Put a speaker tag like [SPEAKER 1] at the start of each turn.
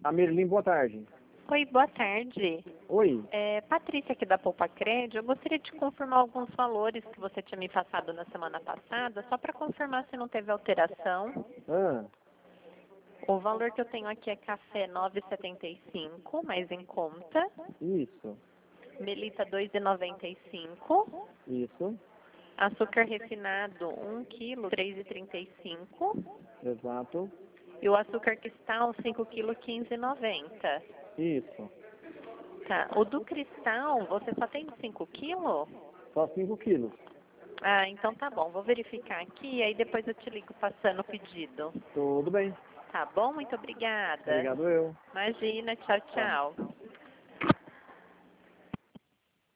[SPEAKER 1] A Merlin, boa tarde.
[SPEAKER 2] Oi, boa tarde.
[SPEAKER 1] Oi.
[SPEAKER 2] Patrícia aqui da Poupa Crédito. Eu gostaria de confirmar alguns valores que você tinha me passado na semana passada, só para confirmar se não teve alteração.
[SPEAKER 1] Ah,
[SPEAKER 2] O valor que eu tenho aqui é café 9,75, mais em conta.
[SPEAKER 1] isso,
[SPEAKER 2] Melita 2,95.
[SPEAKER 1] isso,
[SPEAKER 2] Açúcar refinado 1 kg, 3,35.
[SPEAKER 1] exato,
[SPEAKER 2] E o açúcar cristal 5 kg, 15,90.
[SPEAKER 1] isso.
[SPEAKER 2] Tá. O do cristal, você só tem 5 quilos?
[SPEAKER 1] Só 5 quilos.
[SPEAKER 2] Ah, então tá bom. Vou verificar aqui e aí depois eu te ligo passando o pedido.
[SPEAKER 1] Tudo bem.
[SPEAKER 2] Tá bom? Muito obrigada.
[SPEAKER 1] Obrigado eu.
[SPEAKER 2] Imagina. Tchau,
[SPEAKER 1] Tchau.
[SPEAKER 2] tchau.